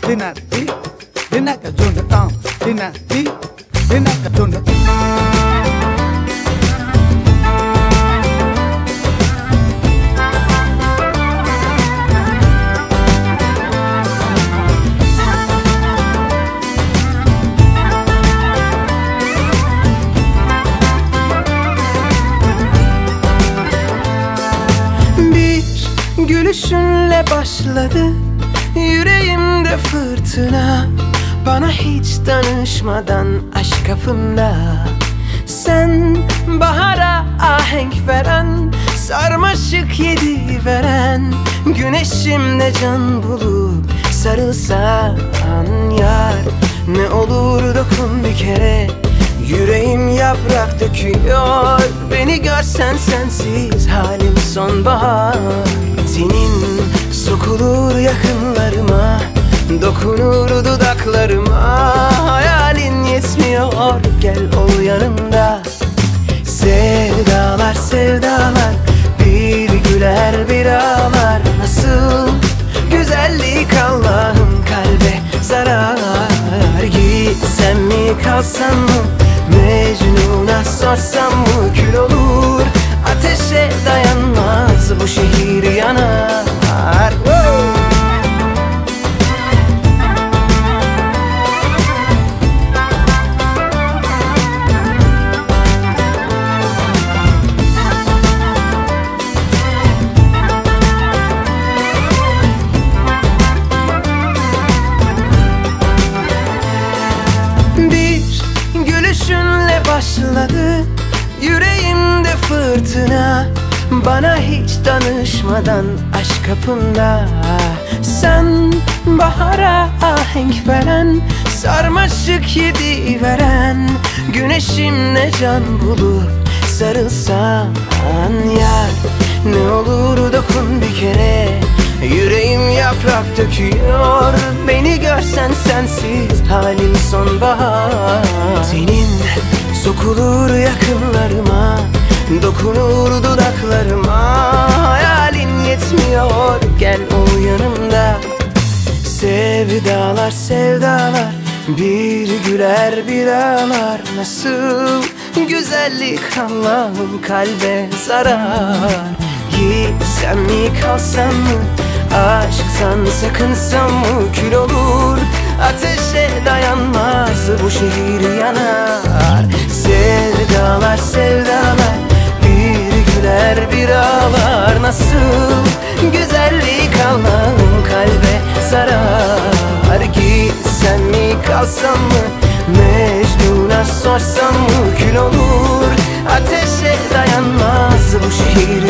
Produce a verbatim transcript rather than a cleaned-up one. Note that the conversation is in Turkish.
dinner di dinner ka junda tam dinner di dinner ka junda Gülüşünle başladı yüreğimde fırtına. Bana hiç danışmadan aşk kapında. Sen bahara ahenk veren, sarmaşık yedi veren, güneşimle can bulup sarılsan yar. Ne olur dokun bir kere, yüreğim yaprak döküyor. Beni görsen sensiz halim sonbahar. Senin sokulur yakınlarıma, dokunur dudaklarıma. Hayalin yetmiyor, gel ol yanımda. Sevdalar sevdalar, bir güler bir ağlar. Nasıl güzellik Allah'ım, kalbe zarar. Gitsem mi kalsam mı, Mecnun'a sorsam mı kül olur. Ateşe dayanmaz bu şehir yanar. Bir gülüşünle başladı yüreğimde fırtına. Bana hiç danışmadan aşk kapında. Sen bahara ahenk veren, sarmaşık yedi veren, güneşimle can bulup sarılsan yar. Ne olur dokun bir kere, yüreğim yaprak döküyor. Beni görsen sensiz halim sonbahar. Senin sokulur yakınlarıma, dokunur dudaklarıma. Hayalin yetmiyor, gel ol yanımda. Sevdalar sevdalar, bir güler bir ağlar. Nasıl güzellik Allah'ım, kalbe zarar. Gitsem mi kalsam mı, aşktan sakınsam mı kül olur. Ateşe dayanmaz bu şehir yanar. Sevdalar sevdalar, bir güler bir ağlar. Nasıl güzellik Allah'ım, kalbe zarar. Gitsem mi kalsam mı, Mecnun'a sorsam mı kül olur. Ateşe dayanmaz bu şehir